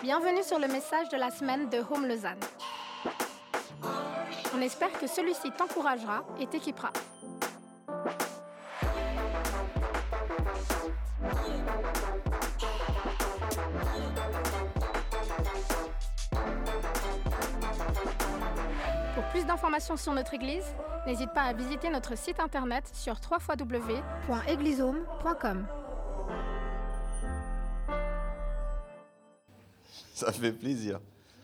Bienvenue sur le message de la semaine de Home Lausanne. On espère que celui-ci t'encouragera et t'équipera. Pour plus d'informations sur notre Église, n'hésite pas à visiter notre site internet sur www.eglisehome.com. Ça fait plaisir.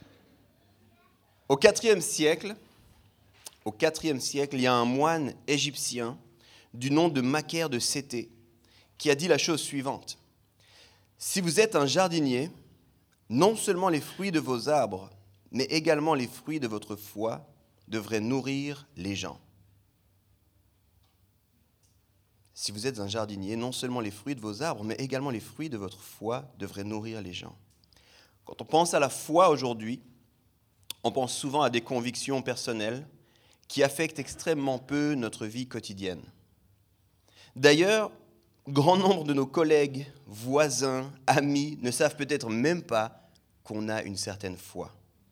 Au IVe siècle, il y a un moine égyptien du nom de Macaire de Sété qui a dit la chose suivante. « Si vous êtes un jardinier, non seulement les fruits de vos arbres, mais également les fruits de votre foi devraient nourrir les gens. » Si vous êtes un jardinier, non seulement les fruits de vos arbres, mais également les fruits de votre foi devraient nourrir les gens. Quand on pense à la foi aujourd'hui, on pense souvent à des convictions personnelles qui affectent extrêmement peu notre vie quotidienne. D'ailleurs, grand nombre de nos collègues, voisins, amis ne savent peut-être même pas qu'on a une certaine foi.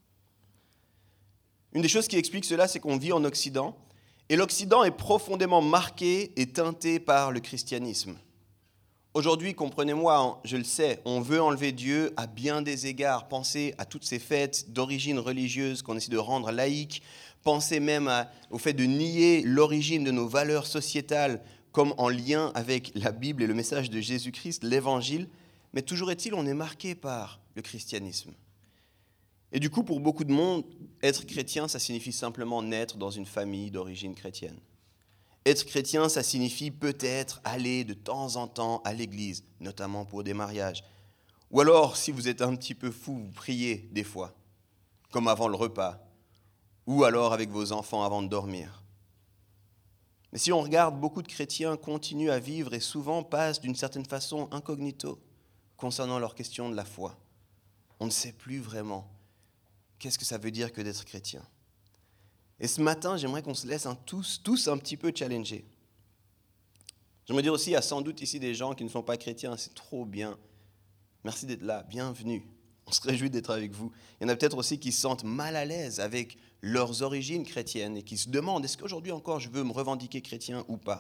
Une des choses qui explique cela, c'est qu'on vit en Occident, et l'Occident est profondément marqué et teinté par le christianisme. Aujourd'hui, comprenez-moi, je le sais, on veut enlever Dieu à bien des égards. Pensez à toutes ces fêtes d'origine religieuse qu'on essaie de rendre laïques. Pensez même au fait de nier l'origine de nos valeurs sociétales comme en lien avec la Bible et le message de Jésus-Christ, l'Évangile. Mais toujours est-il, on est marqué par le christianisme. Et du coup, pour beaucoup de monde, être chrétien, ça signifie simplement naître dans une famille d'origine chrétienne. Être chrétien, ça signifie peut-être aller de temps en temps à l'église, notamment pour des mariages. Ou alors, si vous êtes un petit peu fou, vous priez des fois, comme avant le repas, ou alors avec vos enfants avant de dormir. Mais si on regarde, beaucoup de chrétiens continuent à vivre et souvent passent d'une certaine façon incognito concernant leur question de la foi. On ne sait plus vraiment qu'est-ce que ça veut dire que d'être chrétien. Et ce matin, j'aimerais qu'on se laisse tous un petit peu challenger. J'aimerais dire aussi, il y a sans doute ici des gens qui ne sont pas chrétiens, c'est trop bien. Merci d'être là, bienvenue. On se réjouit d'être avec vous. Il y en a peut-être aussi qui se sentent mal à l'aise avec leurs origines chrétiennes et qui se demandent, est-ce qu'aujourd'hui encore je veux me revendiquer chrétien ou pas ?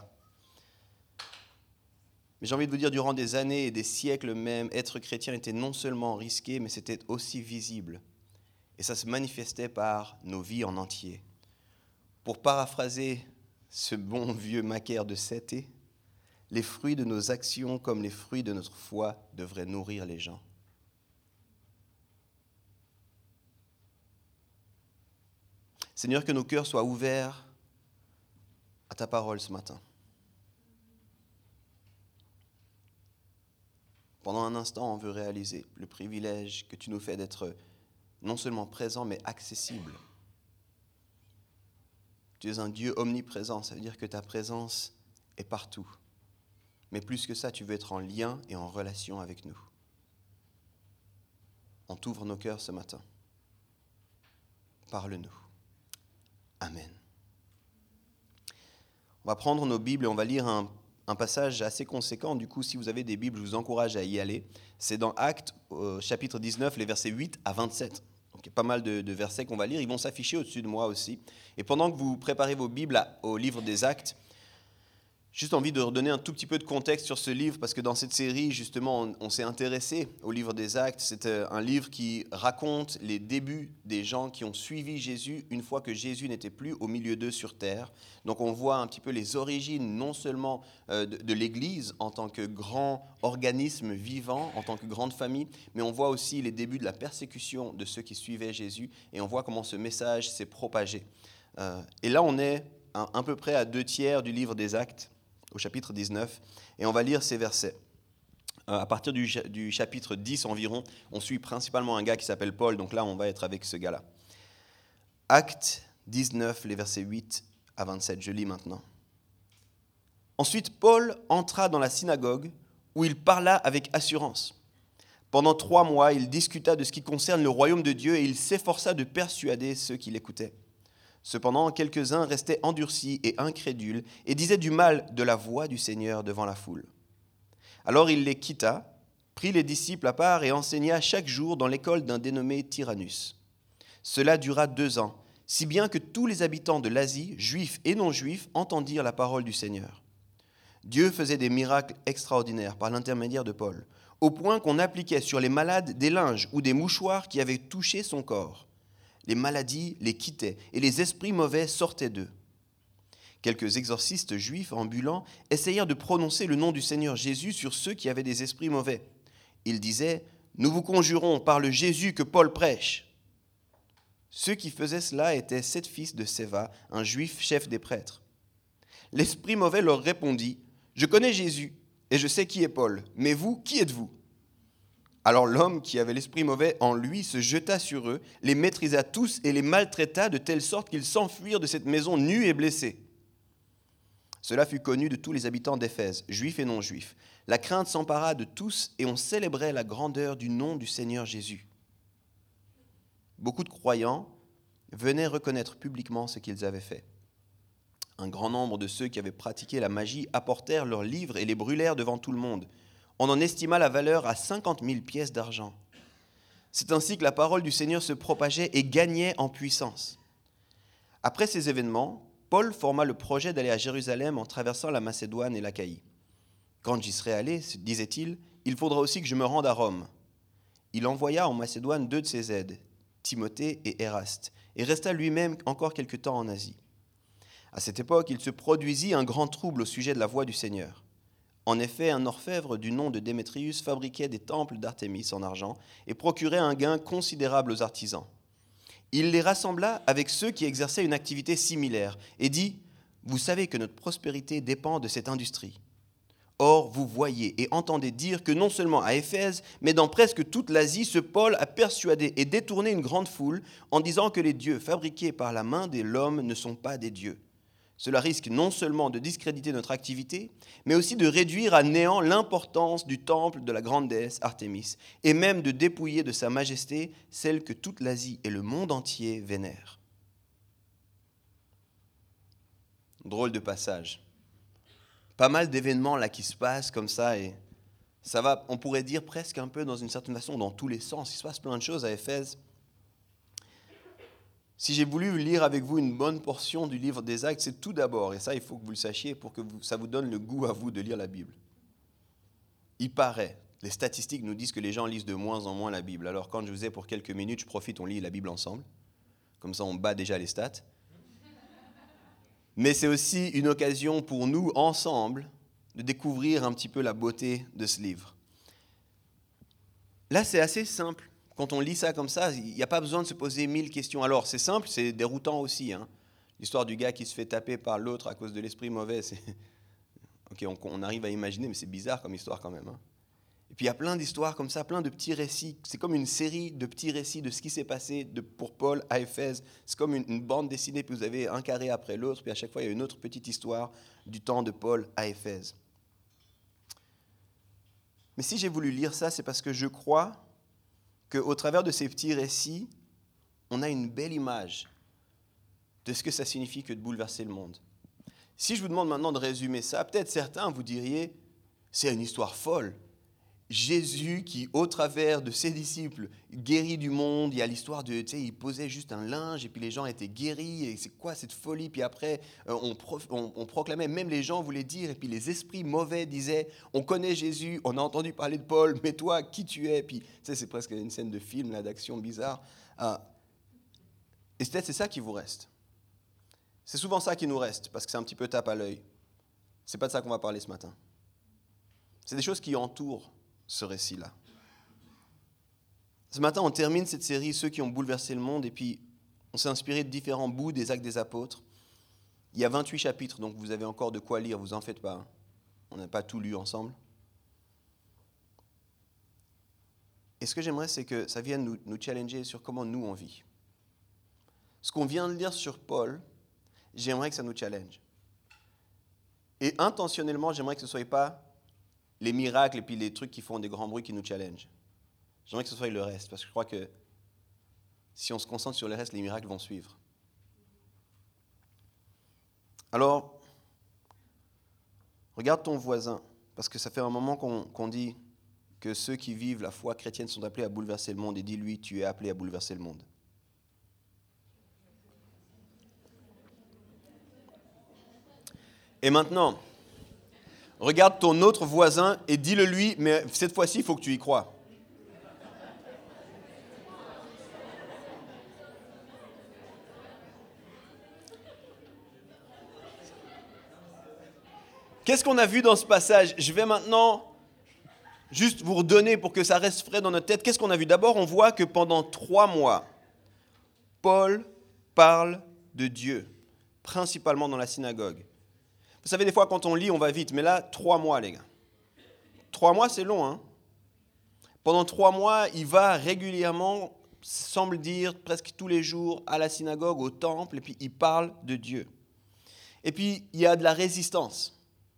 Mais j'ai envie de vous dire, durant des années et des siècles même, être chrétien était non seulement risqué, mais c'était aussi visible. Et ça se manifestait par nos vies en entier. Pour paraphraser ce bon vieux Macaire de Sété, les fruits de nos actions comme les fruits de notre foi devraient nourrir les gens. Seigneur, que nos cœurs soient ouverts à ta parole ce matin. Pendant un instant, on veut réaliser le privilège que tu nous fais d'être non seulement présent, mais accessible. Tu es un Dieu omniprésent, ça veut dire que ta présence est partout. Mais plus que ça, tu veux être en lien et en relation avec nous. On t'ouvre nos cœurs ce matin. Parle-nous. Amen. On va prendre nos Bibles et on va lire un passage assez conséquent. Du coup, si vous avez des Bibles, je vous encourage à y aller. C'est dans Actes, chapitre 19, les versets 8 à 27. Donc, il y a pas mal de versets qu'on va lire. Ils vont s'afficher au-dessus de moi aussi. Et pendant que vous préparez vos Bibles au livre des Actes, juste envie de redonner un tout petit peu de contexte sur ce livre, parce que dans cette série, justement, on s'est intéressé au livre des Actes. C'est un livre qui raconte les débuts des gens qui ont suivi Jésus une fois que Jésus n'était plus au milieu d'eux sur terre. Donc on voit un petit peu les origines, non seulement de l'Église en tant que grand organisme vivant, en tant que grande famille, mais on voit aussi les débuts de la persécution de ceux qui suivaient Jésus, et on voit comment ce message s'est propagé. Et là, on est à peu près à 2/3 du livre des Actes, au chapitre 19, et on va lire ces versets. À partir du chapitre 10 environ, on suit principalement un gars qui s'appelle Paul, donc là on va être avec ce gars-là. Actes 19, les versets 8 à 27, je lis maintenant. Ensuite, Paul entra dans la synagogue où il parla avec assurance. Pendant 3 mois, il discuta de ce qui concerne le royaume de Dieu et il s'efforça de persuader ceux qui l'écoutaient. Cependant, quelques-uns restaient endurcis et incrédules et disaient du mal de la voix du Seigneur devant la foule. Alors il les quitta prit les disciples à part et enseigna chaque jour dans l'école d'un dénommé Tyrannus. Cela dura 2 ans, si bien que tous les habitants de l'Asie, juifs et non-juifs, entendirent la parole du Seigneur. Dieu faisait des miracles extraordinaires par l'intermédiaire de Paul, au point qu'on appliquait sur les malades des linges ou des mouchoirs qui avaient touché son corps. Les maladies les quittaient et les esprits mauvais sortaient d'eux. Quelques exorcistes juifs ambulants essayèrent de prononcer le nom du Seigneur Jésus sur ceux qui avaient des esprits mauvais. Ils disaient « Nous vous conjurons par le Jésus que Paul prêche ». Ceux qui faisaient cela étaient 7 fils de Séva, un juif chef des prêtres. L'esprit mauvais leur répondit « Je connais Jésus et je sais qui est Paul, mais vous, qui êtes-vous » Alors l'homme qui avait l'esprit mauvais en lui se jeta sur eux, les maîtrisa tous et les maltraita de telle sorte qu'ils s'enfuirent de cette maison nus et blessés. Cela fut connu de tous les habitants d'Éphèse, juifs et non-juifs. La crainte s'empara de tous et on célébrait la grandeur du nom du Seigneur Jésus. Beaucoup de croyants venaient reconnaître publiquement ce qu'ils avaient fait. Un grand nombre de ceux qui avaient pratiqué la magie apportèrent leurs livres et les brûlèrent devant tout le monde. On en estima la valeur à 50 000 pièces d'argent. C'est ainsi que la parole du Seigneur se propageait et gagnait en puissance. Après ces événements, Paul forma le projet d'aller à Jérusalem en traversant la Macédoine et l'Achaïe. Quand j'y serai allé, disait-il, il faudra aussi que je me rende à Rome. Il envoya en Macédoine 2 de ses aides, Timothée et Éraste, et resta lui-même encore quelque temps en Asie. À cette époque, il se produisit un grand trouble au sujet de la voie du Seigneur. En effet, un orfèvre du nom de Démétrius fabriquait des temples d'Artémis en argent et procurait un gain considérable aux artisans. Il les rassembla avec ceux qui exerçaient une activité similaire et dit « Vous savez que notre prospérité dépend de cette industrie. Or, vous voyez et entendez dire que non seulement à Éphèse, mais dans presque toute l'Asie, ce Paul a persuadé et détourné une grande foule en disant que les dieux fabriqués par la main de l'homme ne sont pas des dieux. Cela risque non seulement de discréditer notre activité, mais aussi de réduire à néant l'importance du temple de la grande déesse Artémis, et même de dépouiller de sa majesté celle que toute l'Asie et le monde entier vénèrent. » Drôle de passage. Pas mal d'événements là qui se passent comme ça, et ça va, on pourrait dire presque un peu dans une certaine façon, dans tous les sens. Il se passe plein de choses à Éphèse. Si j'ai voulu lire avec vous une bonne portion du livre des Actes, c'est tout d'abord, et ça il faut que vous le sachiez pour que ça vous donne le goût à vous de lire la Bible. Il paraît, les statistiques nous disent que les gens lisent de moins en moins la Bible. Alors quand je vous ai pour quelques minutes, je profite, on lit la Bible ensemble. Comme ça on bat déjà les stats. Mais c'est aussi une occasion pour nous, ensemble, de découvrir un petit peu la beauté de ce livre. Là c'est assez simple. Quand on lit ça comme ça, il n'y a pas besoin de se poser 1000 questions. Alors, c'est simple, c'est déroutant aussi. L'histoire du gars qui se fait taper par l'autre à cause de l'esprit mauvais, c'est... Ok, on arrive à imaginer, mais c'est bizarre comme histoire quand même. Et puis, il y a plein d'histoires comme ça, plein de petits récits. C'est comme une série de petits récits de ce qui s'est passé pour Paul à Éphèse. C'est comme une bande dessinée, puis vous avez un carré après l'autre, puis à chaque fois, il y a une autre petite histoire du temps de Paul à Éphèse. Mais si j'ai voulu lire ça, c'est parce que je crois qu'au travers de ces petits récits, on a une belle image de ce que ça signifie que de bouleverser le monde. Si je vous demande maintenant de résumer ça, peut-être certains vous diriez, c'est une histoire folle. Jésus qui, au travers de ses disciples, guérit du monde. Il y a l'histoire de, il posait juste un linge et puis les gens étaient guéris. Et c'est quoi cette folie? Puis après, on proclamait, même les gens voulaient dire, et puis les esprits mauvais disaient, on connaît Jésus, on a entendu parler de Paul, mais toi, qui tu es? Puis c'est presque une scène de film, là, d'action bizarre. Et peut-être c'est ça qui vous reste. C'est souvent ça qui nous reste, parce que c'est un petit peu tape à l'œil. C'est pas de ça qu'on va parler ce matin. C'est des choses qui entourent ce récit-là. Ce matin, on termine cette série, ceux qui ont bouleversé le monde, et puis on s'est inspiré de différents bouts des Actes des Apôtres. Il y a 28 chapitres, donc vous avez encore de quoi lire, vous en faites pas. On n'a pas tout lu ensemble. Et ce que j'aimerais, c'est que ça vienne nous challenger sur comment nous on vit. Ce qu'on vient de lire sur Paul, j'aimerais que ça nous challenge. Et intentionnellement, j'aimerais que ce ne soit pas les miracles et puis les trucs qui font des grands bruits qui nous challengent. J'aimerais que ce soit le reste, parce que je crois que si on se concentre sur le reste, les miracles vont suivre. Alors, regarde ton voisin, parce que ça fait un moment qu'on dit que ceux qui vivent la foi chrétienne sont appelés à bouleverser le monde, et dis-lui, tu es appelé à bouleverser le monde. Et maintenant, regarde ton autre voisin et dis-le lui, mais cette fois-ci, il faut que tu y crois. Qu'est-ce qu'on a vu dans ce passage? Je vais maintenant juste vous redonner pour que ça reste frais dans notre tête. Qu'est-ce qu'on a vu? D'abord, on voit que pendant 3 mois, Paul parle de Dieu, principalement dans la synagogue. Vous savez, des fois, quand on lit, on va vite. Mais là, 3 mois, les gars. 3 mois, c'est long, hein? Pendant 3 mois, il va régulièrement, semble dire, presque tous les jours, à la synagogue, au temple, et puis il parle de Dieu. Et puis, il y a de la résistance.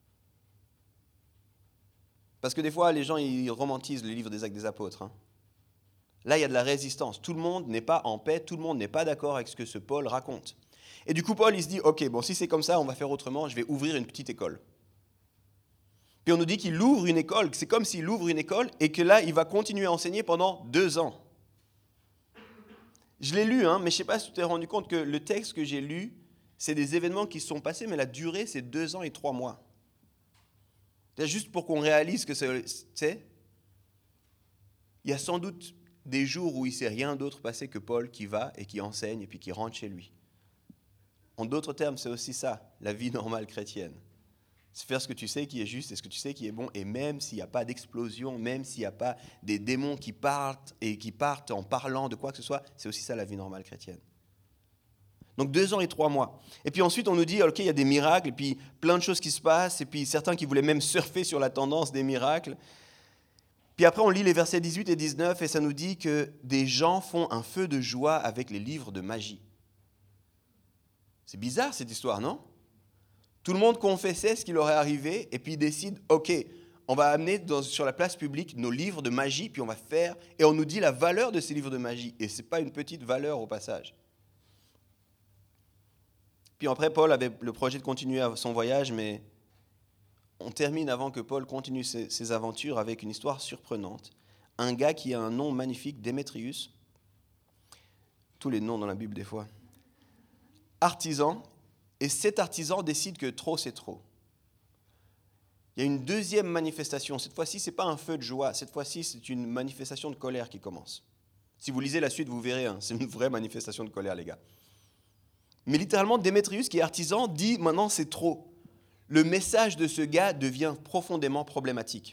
Parce que des fois, les gens, ils romantisent le livre des Actes des Apôtres. Hein. Là, il y a de la résistance. Tout le monde n'est pas en paix, tout le monde n'est pas d'accord avec ce que ce Paul raconte. Et du coup, Paul, il se dit, ok, bon, si c'est comme ça, on va faire autrement, je vais ouvrir une petite école. Puis on nous dit qu'il ouvre une école, c'est comme s'il ouvre une école, et que là, il va continuer à enseigner pendant 2 ans. Je l'ai lu, hein, mais je ne sais pas si tu t'es rendu compte que le texte que j'ai lu, c'est des événements qui se sont passés, mais la durée, c'est 2 ans et 3 mois. Juste pour qu'on réalise que c'est, il y a sans doute des jours où il ne s'est rien d'autre passé que Paul qui va et qui enseigne et puis qui rentre chez lui. En d'autres termes, c'est aussi ça, la vie normale chrétienne. C'est faire ce que tu sais qui est juste et ce que tu sais qui est bon, et même s'il n'y a pas d'explosion, même s'il n'y a pas des démons qui partent en parlant de quoi que ce soit, c'est aussi ça la vie normale chrétienne. Donc 2 ans et 3 mois. Et puis ensuite, on nous dit, ok, il y a des miracles, et puis plein de choses qui se passent, et puis certains qui voulaient même surfer sur la tendance des miracles. Puis après, on lit les versets 18 et 19, et ça nous dit que des gens font un feu de joie avec les livres de magie. C'est bizarre cette histoire, non? Tout le monde confessait ce qui leur est arrivé, et puis ils décident, ok, on va amener sur la place publique nos livres de magie, puis on va faire, et on nous dit la valeur de ces livres de magie, et ce n'est pas une petite valeur au passage. Puis après, Paul avait le projet de continuer son voyage, mais on termine avant que Paul continue ses aventures avec une histoire surprenante. Un gars qui a un nom magnifique, Démétrius, tous les noms dans la Bible des fois, artisan, et cet artisan décide que trop c'est trop. Il y a une deuxième manifestation. Cette fois-ci, ce n'est pas un feu de joie, cette fois-ci, c'est une manifestation de colère qui commence. Si vous lisez la suite, vous verrez, hein, c'est une vraie manifestation de colère, les gars. Mais littéralement, Démétrius, qui est artisan, dit maintenant c'est trop. Le message de ce gars devient profondément problématique.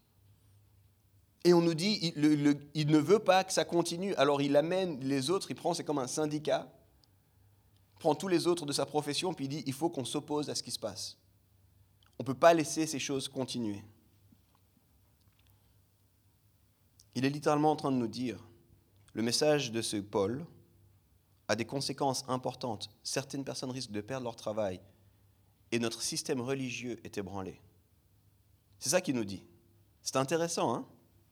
Et on nous dit il ne veut pas que ça continue. Alors il amène les autres, il prend, c'est comme un syndicat, il prend tous les autres de sa profession, puis il dit il faut qu'on s'oppose à ce qui se passe. On ne peut pas laisser ces choses continuer. Il est littéralement en train de nous dire le message de ce Paul a des conséquences importantes. Certaines personnes risquent de perdre leur travail et notre système religieux est ébranlé. C'est ça qu'il nous dit. C'est intéressant, hein?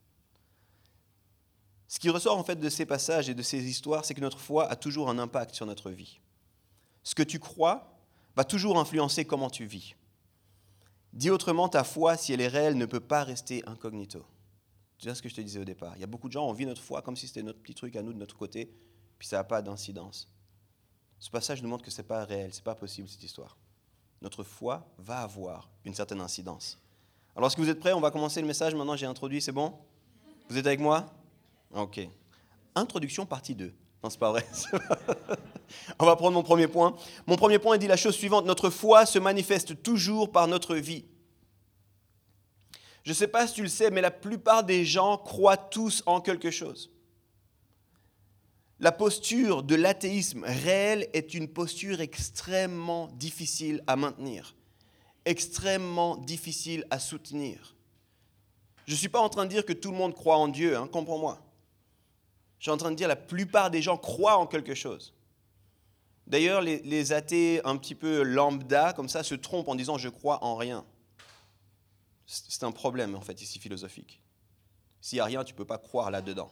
Ce qui ressort en fait de ces passages et de ces histoires, c'est que notre foi a toujours un impact sur notre vie. Ce que tu crois va toujours influencer comment tu vis. Dis autrement, ta foi, si elle est réelle, ne peut pas rester incognito. C'est ce que je te disais au départ. Il y a beaucoup de gens, on vit notre foi comme si c'était notre petit truc à nous de notre côté, puis ça n'a pas d'incidence. Ce passage nous montre que ce n'est pas réel, ce n'est pas possible cette histoire. Notre foi va avoir une certaine incidence. Alors, est-ce que vous êtes prêts? On va commencer le message. Maintenant, j'ai introduit, c'est bon? Vous êtes avec moi? Ok. Introduction partie 2. Non, c'est pas vrai. On va prendre mon premier point. Mon premier point dit la chose suivante. Notre foi se manifeste toujours par notre vie. Je ne sais pas si tu le sais, mais la plupart des gens croient tous en quelque chose. La posture de l'athéisme réel est une posture extrêmement difficile à maintenir, extrêmement difficile à soutenir. Je ne suis pas en train de dire que tout le monde croit en Dieu, hein, comprends-moi. Je suis en train de dire que la plupart des gens croient en quelque chose. D'ailleurs, les athées un petit peu lambda, comme ça, se trompent en disant « je crois en rien ». C'est un problème, en fait, ici, philosophique. S'il n'y a rien, tu ne peux pas croire là-dedans.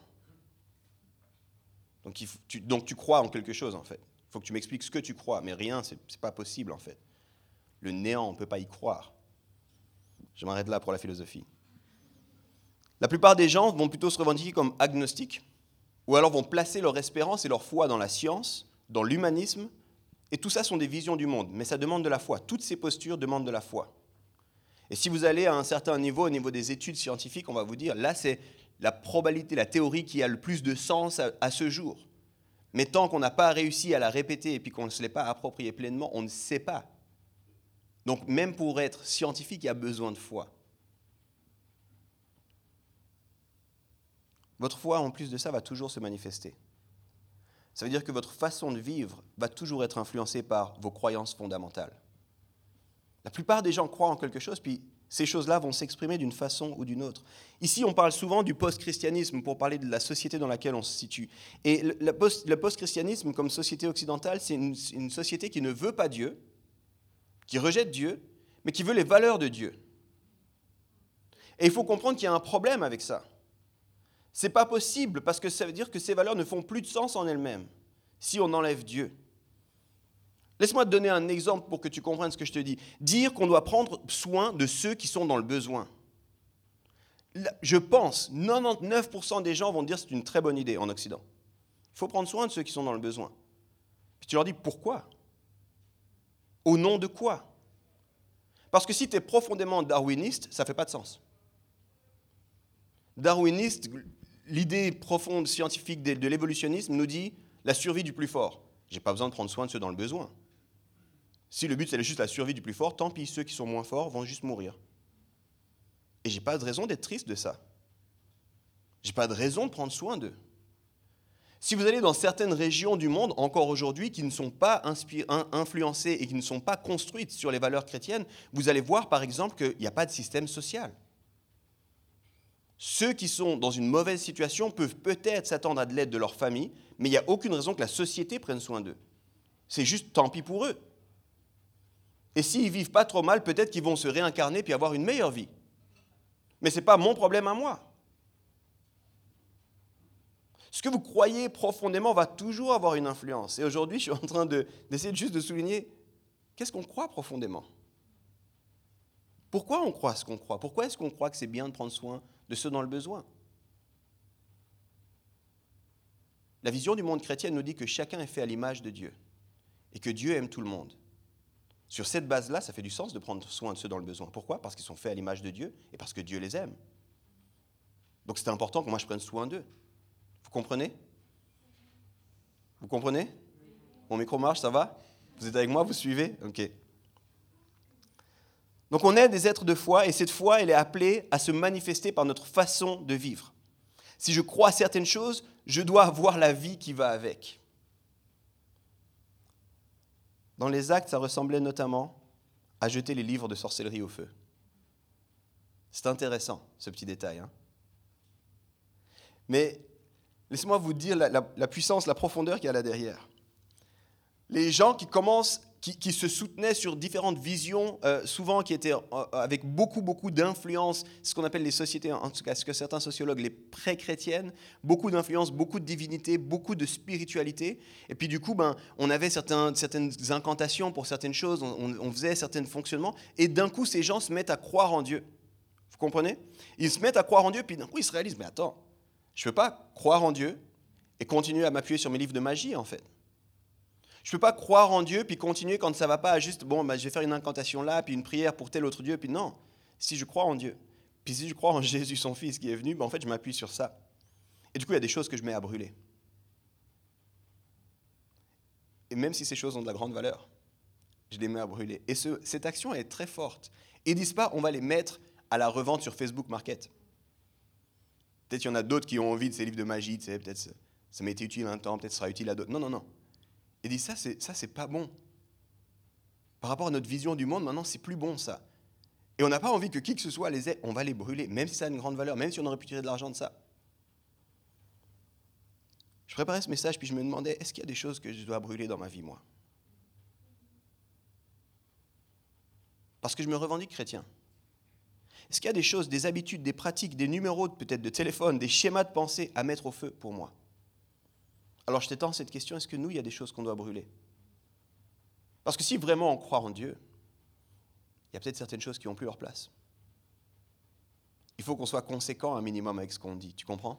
Donc tu crois en quelque chose, en fait. Il faut que tu m'expliques ce que tu crois, mais rien, ce n'est pas possible, en fait. Le néant, on ne peut pas y croire. Je m'arrête là pour la philosophie. La plupart des gens vont plutôt se revendiquer comme agnostiques, ou alors vont placer leur espérance et leur foi dans la science, dans l'humanisme, et tout ça sont des visions du monde, mais ça demande de la foi. Toutes ces postures demandent de la foi. Et si vous allez à un certain niveau, au niveau des études scientifiques, on va vous dire, là c'est la probabilité, la théorie qui a le plus de sens à ce jour. Mais tant qu'on n'a pas réussi à la répéter et puis qu'on ne se l'est pas approprié pleinement, on ne sait pas. Donc même pour être scientifique, il y a besoin de foi. Votre foi, en plus de ça, va toujours se manifester. Ça veut dire que votre façon de vivre va toujours être influencée par vos croyances fondamentales. La plupart des gens croient en quelque chose, puis ces choses-là vont s'exprimer d'une façon ou d'une autre. Ici, on parle souvent du post-christianisme pour parler de la société dans laquelle on se situe. Et le post-christianisme, comme société occidentale, c'est une société qui ne veut pas Dieu, qui rejette Dieu, mais qui veut les valeurs de Dieu. Et il faut comprendre qu'il y a un problème avec ça. Ce n'est pas possible, parce que ça veut dire que ces valeurs ne font plus de sens en elles-mêmes, si on enlève Dieu. Laisse-moi te donner un exemple pour que tu comprennes ce que je te dis. Dire qu'on doit prendre soin de ceux qui sont dans le besoin. Je pense, 99% des gens vont dire que c'est une très bonne idée en Occident. Il faut prendre soin de ceux qui sont dans le besoin. Puis tu leur dis pourquoi ? Au nom de quoi ? Parce que si tu es profondément darwiniste, ça ne fait pas de sens. Darwiniste, l'idée profonde scientifique de l'évolutionnisme nous dit la survie du plus fort. Je n'ai pas besoin de prendre soin de ceux dans le besoin. Si le but c'est juste la survie du plus fort, tant pis, ceux qui sont moins forts vont juste mourir. Et je n'ai pas de raison d'être triste de ça. Je n'ai pas de raison de prendre soin d'eux. Si vous allez dans certaines régions du monde, encore aujourd'hui, qui ne sont pas influencées et qui ne sont pas construites sur les valeurs chrétiennes, vous allez voir par exemple qu'il n'y a pas de système social. Ceux qui sont dans une mauvaise situation peuvent peut-être s'attendre à de l'aide de leur famille, mais il n'y a aucune raison que la société prenne soin d'eux. C'est juste tant pis pour eux. Et s'ils ne vivent pas trop mal, peut-être qu'ils vont se réincarner puis avoir une meilleure vie. Mais ce n'est pas mon problème à moi. Ce que vous croyez profondément va toujours avoir une influence. Et aujourd'hui, je suis en train d'essayer juste de souligner qu'est-ce qu'on croit profondément. Pourquoi on croit ce qu'on croit ? Pourquoi est-ce qu'on croit que c'est bien de prendre soin de ceux dans le besoin ? La vision du monde chrétien nous dit que chacun est fait à l'image de Dieu et que Dieu aime tout le monde. Sur cette base-là, ça fait du sens de prendre soin de ceux dans le besoin. Pourquoi ? Parce qu'ils sont faits à l'image de Dieu et parce que Dieu les aime. Donc c'est important que moi je prenne soin d'eux. Vous comprenez ? Vous comprenez ? Mon micro marche, ça va ? Vous êtes avec moi, vous suivez ? Ok. Donc on est des êtres de foi et cette foi, elle est appelée à se manifester par notre façon de vivre. Si je crois à certaines choses, je dois avoir la vie qui va avec. Dans les Actes, ça ressemblait notamment à jeter les livres de sorcellerie au feu. C'est intéressant, ce petit détail. Mais laissez-moi vous dire la puissance, la profondeur qu'il y a là derrière. Les gens qui se soutenaient sur différentes visions, souvent qui étaient avec beaucoup d'influence, ce qu'on appelle les sociétés, en tout cas ce que certains sociologues, les pré-chrétiennes, beaucoup d'influence, beaucoup de divinité, beaucoup de spiritualité. Et puis du coup, on avait certaines incantations pour certaines choses, on faisait certains fonctionnements, et d'un coup, ces gens se mettent à croire en Dieu. Vous comprenez ? Ils se mettent à croire en Dieu, puis d'un coup, ils se réalisent, mais attends, je ne peux pas croire en Dieu et continuer à m'appuyer sur mes livres de magie, en fait. Je ne peux pas croire en Dieu puis continuer quand ça ne va pas à juste, je vais faire une incantation là, puis une prière pour tel autre Dieu, puis non. Si je crois en Dieu, puis si je crois en Jésus, son Fils qui est venu, en fait, je m'appuie sur ça. Et du coup, il y a des choses que je mets à brûler. Et même si ces choses ont de la grande valeur, je les mets à brûler. Et cette action est très forte. Ils ne disent pas, on va les mettre à la revente sur Facebook Market. Peut-être qu'il y en a d'autres qui ont envie de ces livres de magie, peut-être ça m'a été utile un temps, peut-être ça sera utile à d'autres. Non. Il dit ça, c'est pas bon. Par rapport à notre vision du monde, maintenant, c'est plus bon, ça. Et on n'a pas envie que qui que ce soit les ait, on va les brûler, même si ça a une grande valeur, même si on aurait pu tirer de l'argent de ça. Je préparais ce message, puis je me demandais, est-ce qu'il y a des choses que je dois brûler dans ma vie, moi ? Parce que je me revendique chrétien. Est-ce qu'il y a des choses, des habitudes, des pratiques, des numéros peut-être de téléphone, des schémas de pensée à mettre au feu pour moi ? Alors je t'étends cette question, est-ce que nous, il y a des choses qu'on doit brûler ? Parce que si vraiment on croit en Dieu, il y a peut-être certaines choses qui n'ont plus leur place. Il faut qu'on soit conséquent un minimum avec ce qu'on dit. Tu comprends?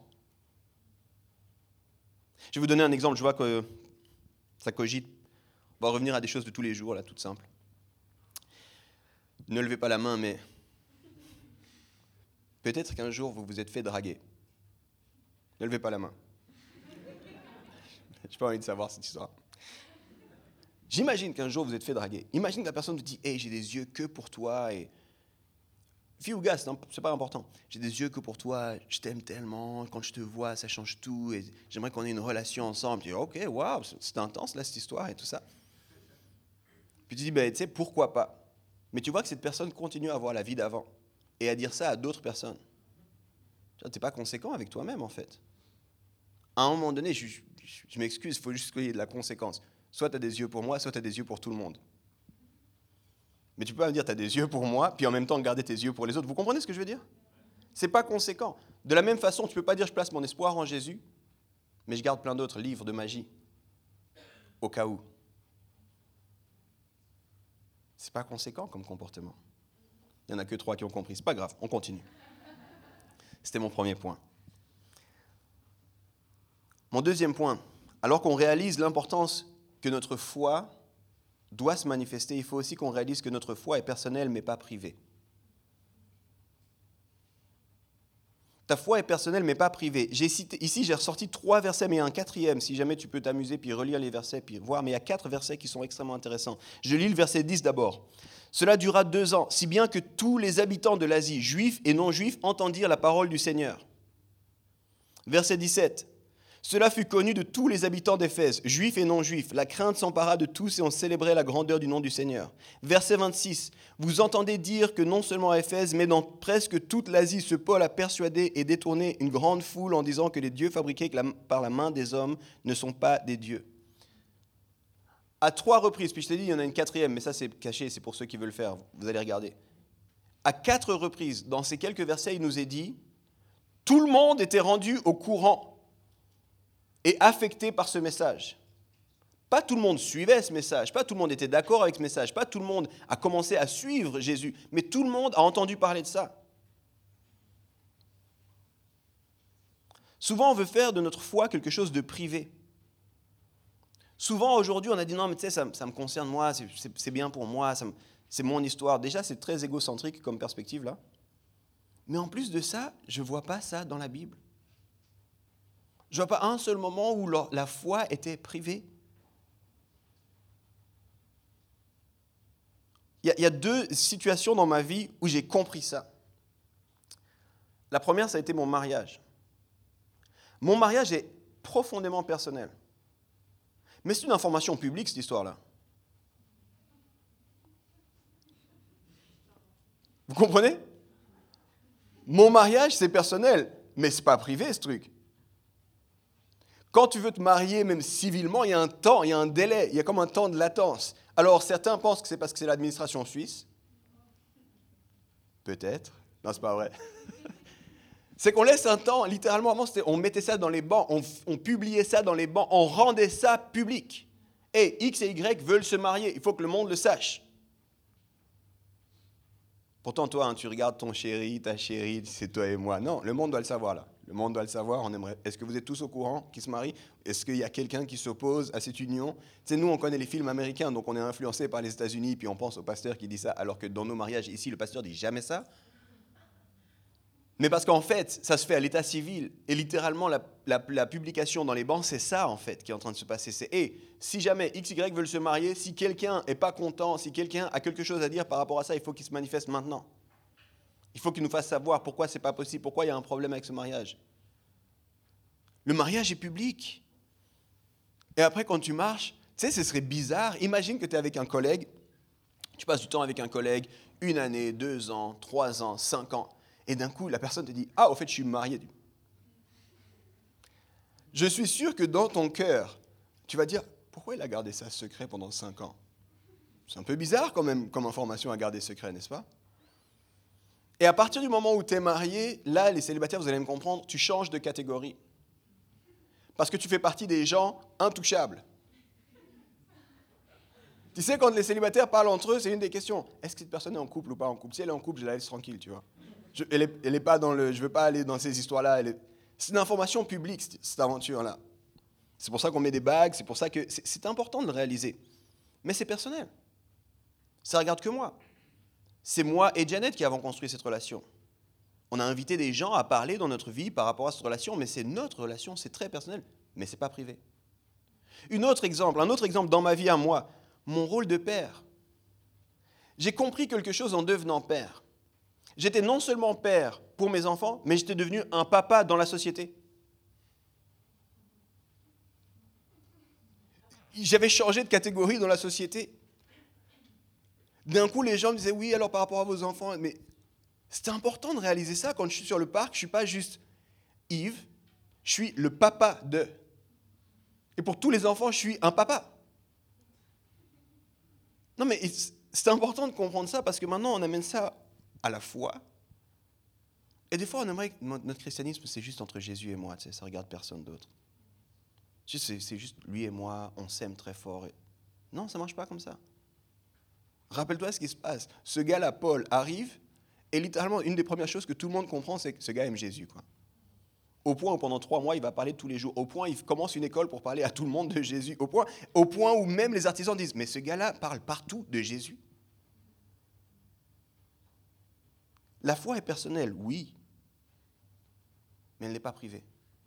Je vais vous donner un exemple. Je vois que ça cogite. On va revenir à des choses de tous les jours, là, toutes simples. Ne levez pas la main, mais peut-être qu'un jour, vous vous êtes fait draguer. Ne levez pas la main. Je n'ai pas envie de savoir cette histoire. J'imagine qu'un jour, vous êtes fait draguer. Imagine que la personne vous dit « Hey, j'ai des yeux que pour toi. » Et fille ou gars, c'est pas important. « J'ai des yeux que pour toi. Je t'aime tellement. Quand je te vois, ça change tout. Et j'aimerais qu'on ait une relation ensemble. » Tu dis « Ok, waouh, c'est intense, là, cette histoire et tout ça. » Puis tu dis « Tu sais, pourquoi pas ?» Mais tu vois que cette personne continue à avoir la vie d'avant et à dire ça à d'autres personnes. Tu n'es pas conséquent avec toi-même, en fait. À un moment donné, je m'excuse, il faut juste qu'il y ait de la conséquence. Soit tu as des yeux pour moi, soit tu as des yeux pour tout le monde. Mais tu peux pas me dire tu as des yeux pour moi, puis en même temps garder tes yeux pour les autres. Vous comprenez ce que je veux dire? C'est pas conséquent. De la même façon, tu peux pas dire je place mon espoir en Jésus, mais je garde plein d'autres livres de magie, au cas où. C'est pas conséquent comme comportement. Il n'y en a que 3 qui ont compris. C'est pas grave, on continue. C'était mon premier point. Mon deuxième point, alors qu'on réalise l'importance que notre foi doit se manifester, il faut aussi qu'on réalise que notre foi est personnelle mais pas privée. Ta foi est personnelle mais pas privée. Ici, j'ai ressorti 3 versets, mais il y a un 4e, si jamais tu peux t'amuser, puis relire les versets, puis voir, mais il y a 4 versets qui sont extrêmement intéressants. Je lis le verset 10 d'abord. « Cela dura 2 ans, si bien que tous les habitants de l'Asie, juifs et non-juifs, entendirent la parole du Seigneur. » Verset 17. Cela fut connu de tous les habitants d'Éphèse, juifs et non-juifs. La crainte s'empara de tous et on célébrait la grandeur du nom du Seigneur. Verset 26. Vous entendez dire que non seulement à Éphèse, mais dans presque toute l'Asie, ce Paul a persuadé et détourné une grande foule en disant que les dieux fabriqués par la main des hommes ne sont pas des dieux. À 3 reprises, puis je t'ai dit, il y en a une 4e, mais ça c'est caché, c'est pour ceux qui veulent le faire, vous allez regarder. À 4 reprises, dans ces quelques versets, il nous est dit, tout le monde était rendu au courant et affecté par ce message. Pas tout le monde suivait ce message, pas tout le monde était d'accord avec ce message, pas tout le monde a commencé à suivre Jésus, mais tout le monde a entendu parler de ça. Souvent, on veut faire de notre foi quelque chose de privé. Souvent, aujourd'hui, on a dit non, mais tu sais, ça me concerne moi, c'est bien pour moi, c'est mon histoire. Déjà, c'est très égocentrique comme perspective, là. Mais en plus de ça, je ne vois pas ça dans la Bible. Je ne vois pas un seul moment où la foi était privée. Il y a 2 situations dans ma vie où j'ai compris ça. La première, ça a été mon mariage. Mon mariage est profondément personnel. Mais c'est une information publique, cette histoire-là. Vous comprenez? Mon mariage, c'est personnel, mais ce n'est pas privé, ce truc. Quand tu veux te marier, même civilement, il y a un temps, il y a un délai, il y a comme un temps de latence. Alors, certains pensent que c'est parce que c'est l'administration suisse. Peut-être. Non, c'est pas vrai. C'est qu'on laisse un temps, littéralement, avant, on mettait ça dans les bancs, on publiait ça dans les bancs, on rendait ça public. Et X et Y veulent se marier, il faut que le monde le sache. Pourtant, toi, tu regardes ton chéri, ta chérie, c'est toi et moi. Non, le monde doit le savoir, là. Le monde doit le savoir. Est-ce que vous êtes tous au courant qu'ils se marient? Est-ce qu'il y a quelqu'un qui s'oppose à cette union? Tu sais, nous, on connaît les films américains, donc on est influencé par les États-Unis, puis on pense au pasteur qui dit ça, alors que dans nos mariages, ici, le pasteur dit jamais ça. Mais parce qu'en fait, ça se fait à l'état civil. Et littéralement, la publication dans les bancs, c'est ça, en fait, qui est en train de se passer. C'est, si jamais X, Y veulent se marier, si quelqu'un n'est pas content, si quelqu'un a quelque chose à dire par rapport à ça, il faut qu'il se manifeste maintenant. Il faut qu'il nous fasse savoir pourquoi ce n'est pas possible, pourquoi il y a un problème avec ce mariage. Le mariage est public. Et après, quand tu marches, tu sais, ce serait bizarre. Imagine que tu es avec un collègue, tu passes du temps avec un collègue, 1 année, 2 ans, 3 ans, 5 ans. Et d'un coup, la personne te dit « Ah, au fait, je suis marié. » Je suis sûr que dans ton cœur, tu vas dire « Pourquoi il a gardé ça secret pendant 5 ans ?» C'est un peu bizarre quand même comme information à garder secret, n'est-ce pas? Et à partir du moment où tu es marié, là, les célibataires, vous allez me comprendre, tu changes de catégorie. Parce que tu fais partie des gens intouchables. Tu sais, quand les célibataires parlent entre eux, c'est une des questions. Est-ce que cette personne est en couple ou pas en couple? Si elle est en couple, je la laisse tranquille, tu vois. Elle est pas dans le... Je ne veux pas aller dans ces histoires-là. C'est une information publique, cette aventure-là. C'est pour ça qu'on met des bagues, c'est pour ça que... C'est important de le réaliser. Mais c'est personnel. Ça ne regarde que moi. C'est moi et Janet qui avons construit cette relation. On a invité des gens à parler dans notre vie par rapport à cette relation, mais c'est notre relation, c'est très personnel, mais ce n'est pas privé. Un autre exemple dans ma vie à moi, mon rôle de père. J'ai compris quelque chose en devenant père. J'étais non seulement père pour mes enfants, mais j'étais devenu un papa dans la société. J'avais changé de catégorie dans la société. D'un coup, les gens me disaient, oui, alors par rapport à vos enfants, mais c'était important de réaliser ça. Quand je suis sur le parc, je ne suis pas juste Yves, je suis le papa de. Et pour tous les enfants, je suis un papa. Non, mais c'est important de comprendre ça parce que maintenant, on amène ça à la foi. Et des fois, on aimerait que notre christianisme, c'est juste entre Jésus et moi, tu sais, ça ne regarde personne d'autre. C'est juste lui et moi, on s'aime très fort. Non, ça ne marche pas comme ça. Rappelle-toi ce qui se passe. Ce gars-là, Paul, arrive et littéralement, une des premières choses que tout le monde comprend, c'est que ce gars aime Jésus, quoi. Au point où pendant 3 mois, il va parler tous les jours. Au point où il commence une école pour parler à tout le monde de Jésus. Au point où même les artisans disent, mais ce gars-là parle partout de Jésus. La foi est personnelle, oui, mais elle n'est pas privée.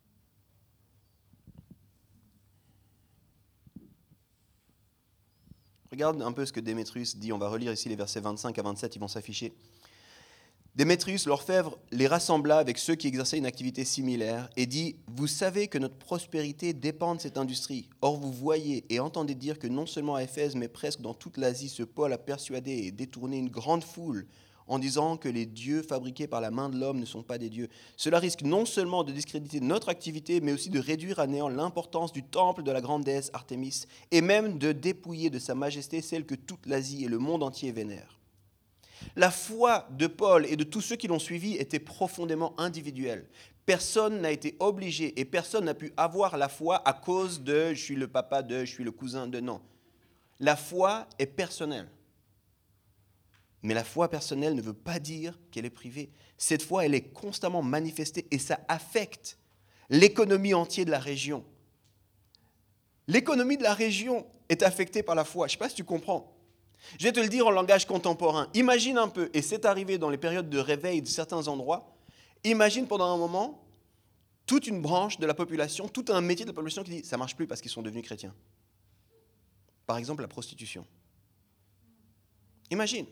Regarde un peu ce que Démétrius dit. On va relire ici les versets 25 à 27, ils vont s'afficher. Démétrius, l'orfèvre, les rassembla avec ceux qui exerçaient une activité similaire et dit « Vous savez que notre prospérité dépend de cette industrie. Or vous voyez et entendez dire que non seulement à Éphèse, mais presque dans toute l'Asie, ce Paul a persuadé et détourné une grande foule en disant que les dieux fabriqués par la main de l'homme ne sont pas des dieux. Cela risque non seulement de discréditer notre activité, mais aussi de réduire à néant l'importance du temple de la grande déesse Artémis et même de dépouiller de sa majesté celle que toute l'Asie et le monde entier vénèrent. » La foi de Paul et de tous ceux qui l'ont suivi était profondément individuelle. Personne n'a été obligé et personne n'a pu avoir la foi à cause de « je suis le papa de »,« je suis le cousin de ». Non. La foi est personnelle. Mais la foi personnelle ne veut pas dire qu'elle est privée. Cette foi, elle est constamment manifestée et ça affecte l'économie entière de la région. L'économie de la région est affectée par la foi. Je ne sais pas si tu comprends. Je vais te le dire en langage contemporain. Imagine un peu, et c'est arrivé dans les périodes de réveil de certains endroits, imagine pendant un moment toute une branche de la population, tout un métier de la population qui dit « ça ne marche plus parce qu'ils sont devenus chrétiens ». Par exemple, la prostitution. Imagine.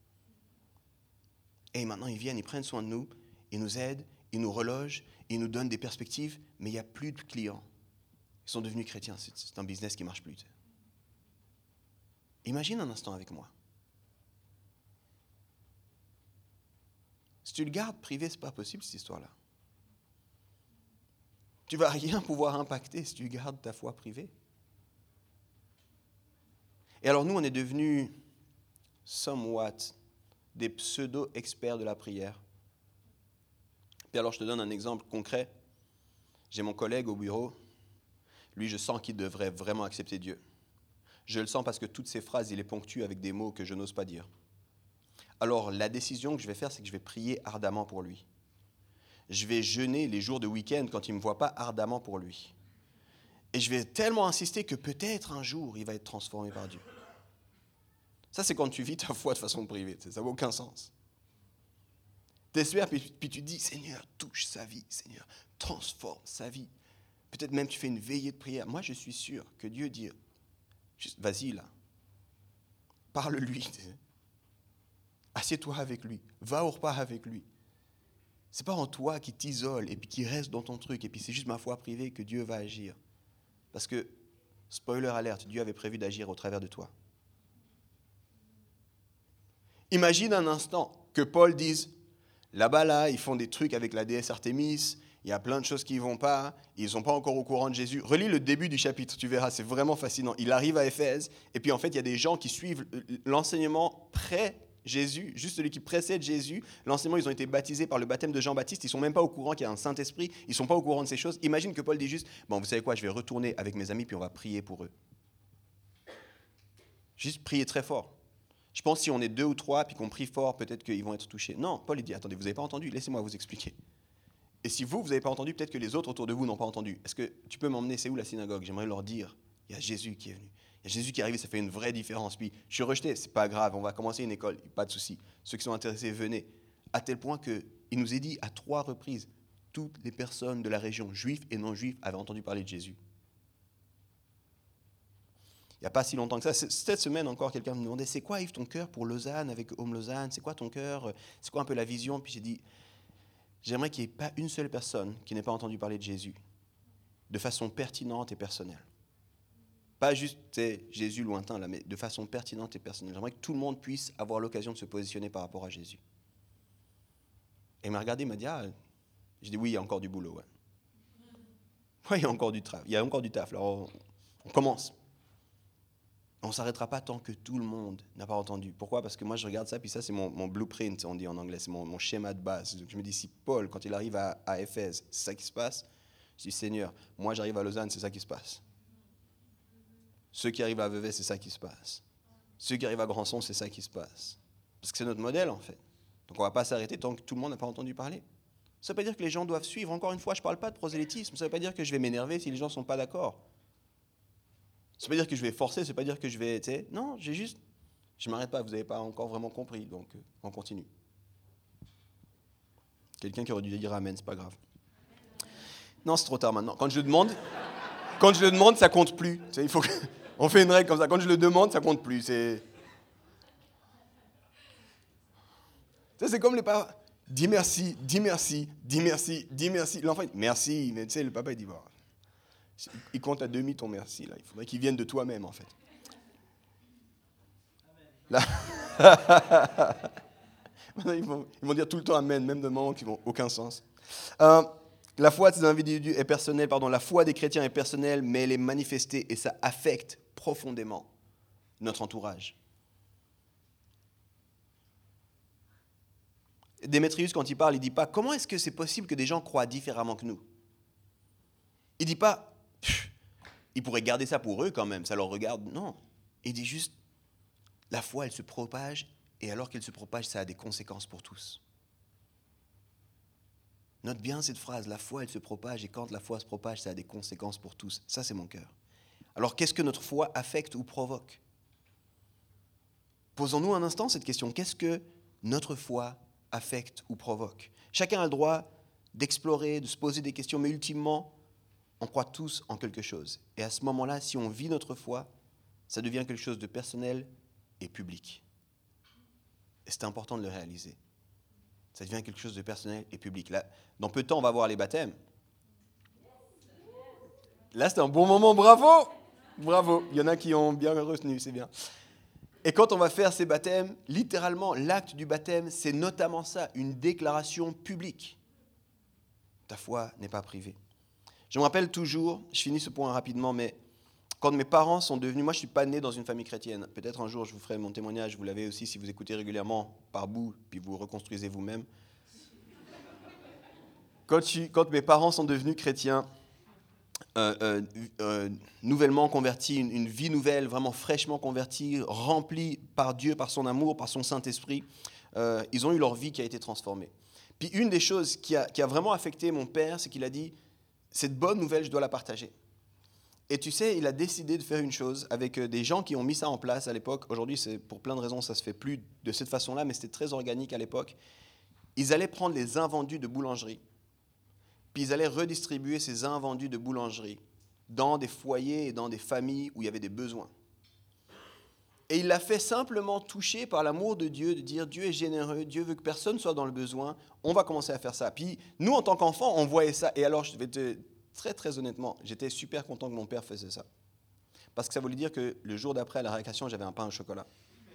Et maintenant, ils viennent, ils prennent soin de nous, ils nous aident, ils nous relogent, ils nous donnent des perspectives, mais il n'y a plus de clients. Ils sont devenus chrétiens, c'est un business qui ne marche plus. Imagine un instant avec moi. Si tu le gardes privé, ce n'est pas possible cette histoire-là. Tu ne vas rien pouvoir impacter si tu gardes ta foi privée. Et alors nous, on est devenus somewhat des pseudo-experts de la prière. Puis alors je te donne un exemple concret. J'ai mon collègue au bureau. Lui, je sens qu'il devrait vraiment accepter Dieu. Je le sens parce que toutes ces phrases, il les ponctue avec des mots que je n'ose pas dire. Alors, la décision que je vais faire, c'est que je vais prier ardemment pour lui. Je vais jeûner les jours de week-end quand il ne me voit pas ardemment pour lui. Et je vais tellement insister que peut-être un jour, il va être transformé par Dieu. Ça, c'est quand tu vis ta foi de façon privée. Ça n'a aucun sens. Tu espères, puis tu te dis, Seigneur, touche sa vie. Seigneur, transforme sa vie. Peut-être même tu fais une veillée de prière. Moi, je suis sûr que Dieu dit, juste, vas-y là, parle-lui. Assieds-toi avec lui, va au repas avec lui. C'est pas en toi qui t'isole et puis qui reste dans ton truc et puis c'est juste ma foi privée que Dieu va agir. Parce que, spoiler alerte, Dieu avait prévu d'agir au travers de toi. Imagine un instant que Paul dise, là-bas, là, ils font des trucs avec la déesse Artémis, il y a plein de choses qui ne vont pas, ils ne sont pas encore au courant de Jésus. Relis le début du chapitre, tu verras, c'est vraiment fascinant. Il arrive à Éphèse, et puis en fait, il y a des gens qui suivent l'enseignement pré-Jésus, juste celui qui précède Jésus. L'enseignement, ils ont été baptisés par le baptême de Jean-Baptiste, ils ne sont même pas au courant qu'il y a un Saint-Esprit, ils ne sont pas au courant de ces choses. Imagine que Paul dit juste, bon, vous savez quoi, je vais retourner avec mes amis, puis on va prier pour eux. Juste prier très fort. Je pense que si on est 2 ou 3, puis qu'on prie fort, peut-être qu'ils vont être touchés. Non, Paul il dit, attendez, vous n'avez pas entendu, laissez-moi vous expliquer. Et si vous n'avez pas entendu, peut-être que les autres autour de vous n'ont pas entendu. Est-ce que tu peux m'emmener, c'est où la synagogue? J'aimerais leur dire, il y a Jésus qui est venu. Il y a Jésus qui est arrivé, ça fait une vraie différence. Puis je suis rejeté, c'est pas grave, on va commencer une école, pas de souci. Ceux qui sont intéressés, venez. À tel point qu'il nous est dit à 3 reprises, toutes les personnes de la région, juifs et non juifs, avaient entendu parler de Jésus. Il n'y a pas si longtemps que ça. Cette semaine encore, quelqu'un me demandait, c'est quoi Yves ton cœur pour Lausanne, avec Home Lausanne? C'est quoi ton cœur? C'est quoi un peu la vision? Puis j'ai dit, j'aimerais qu'il n'y ait pas une seule personne qui n'ait pas entendu parler de Jésus, de façon pertinente et personnelle. Pas juste Jésus lointain, là, mais de façon pertinente et personnelle. J'aimerais que tout le monde puisse avoir l'occasion de se positionner par rapport à Jésus. Et il m'a regardé, il m'a dit, j'ai dit, oui, il y a encore du boulot. Ouais. Oui, il y a encore du travail, il y a encore du taf. Alors, on commence. On ne s'arrêtera pas tant que tout le monde n'a pas entendu. Pourquoi? Parce que moi, je regarde ça, puis ça, c'est mon blueprint, on dit en anglais, c'est mon schéma de base. Donc, je me dis, si Paul, quand il arrive à Éphèse, c'est ça qui se passe, je dis, Seigneur, moi, j'arrive à Lausanne, c'est ça qui se passe. Ceux qui arrivent à Vevey, c'est ça qui se passe. Ceux qui arrivent à Grandson, c'est ça qui se passe. Parce que c'est notre modèle, en fait. Donc, on ne va pas s'arrêter tant que tout le monde n'a pas entendu parler. Ça ne veut pas dire que les gens doivent suivre. Encore une fois, je ne parle pas de prosélytisme. Ça ne veut pas dire que je vais m'énerver si les gens ne sont pas d'accord. Ça ne veut pas dire que je vais forcer, ça ne veut pas dire que je vais... Non, je ne m'arrête pas, vous n'avez pas encore vraiment compris, donc on continue. Quelqu'un qui aurait dû dire amen, c'est pas grave. Non, c'est trop tard maintenant. Quand je le demande, ça compte plus. Il faut on fait une règle comme ça. Quand je le demande, ça compte plus. C'est comme les parents. Dis merci, dis merci, dis merci, dis merci. L'enfant dit merci, mais le papa il dit bon. Il compte à demi ton merci. Là. Il faudrait qu'il vienne de toi-même, en fait. Là, ils vont dire tout le temps amen, même de moments qui n'ont aucun sens. La foi des individus est personnelle, la foi des chrétiens est personnelle, mais elle est manifestée et ça affecte profondément notre entourage. Démétrius, quand il parle, il ne dit pas comment est-ce que c'est possible que des gens croient différemment que nous. Il ne dit pas ils pourraient garder ça pour eux quand même, ça leur regarde. Non, il dit juste, la foi, elle se propage, et alors qu'elle se propage, ça a des conséquences pour tous. Note bien cette phrase, la foi, elle se propage, et quand la foi se propage, ça a des conséquences pour tous. Ça, c'est mon cœur. Alors, qu'est-ce que notre foi affecte ou provoque? Posons-nous un instant cette question. Qu'est-ce que notre foi affecte ou provoque? Chacun a le droit d'explorer, de se poser des questions, mais ultimement, on croit tous en quelque chose. Et à ce moment-là, si on vit notre foi, ça devient quelque chose de personnel et public. Et c'est important de le réaliser. Ça devient quelque chose de personnel et public. Là, dans peu de temps, on va voir les baptêmes. Là, c'est un bon moment, bravo! Bravo, il y en a qui ont bien retenu, c'est bien. Et quand on va faire ces baptêmes, littéralement, l'acte du baptême, c'est notamment ça, une déclaration publique. Ta foi n'est pas privée. Je me rappelle toujours, je finis ce point rapidement, mais quand mes parents sont devenus... Moi, je ne suis pas né dans une famille chrétienne. Peut-être un jour, je vous ferai mon témoignage. Vous l'avez aussi si vous écoutez régulièrement par bout, puis vous reconstruisez vous-même. Quand mes parents sont devenus chrétiens, nouvellement convertis, une vie nouvelle, vraiment fraîchement convertie, remplie par Dieu, par son amour, par son Saint-Esprit, ils ont eu leur vie qui a été transformée. Puis une des choses qui a vraiment affecté mon père, c'est qu'il a dit... Cette bonne nouvelle, je dois la partager. Et tu sais, il a décidé de faire une chose avec des gens qui ont mis ça en place à l'époque. Aujourd'hui, c'est pour plein de raisons, ça ne se fait plus de cette façon-là, mais c'était très organique à l'époque. Ils allaient prendre les invendus de boulangerie, puis ils allaient redistribuer ces invendus de boulangerie dans des foyers et dans des familles où il y avait des besoins. Et il l'a fait simplement touché par l'amour de Dieu, de dire Dieu est généreux, Dieu veut que personne soit dans le besoin, on va commencer à faire ça. Puis nous, en tant qu'enfants, on voyait ça. Et alors, je vais te très très honnêtement, j'étais super content que mon père faisait ça. Parce que ça voulait dire que le jour d'après, à la récréation, j'avais un pain au chocolat.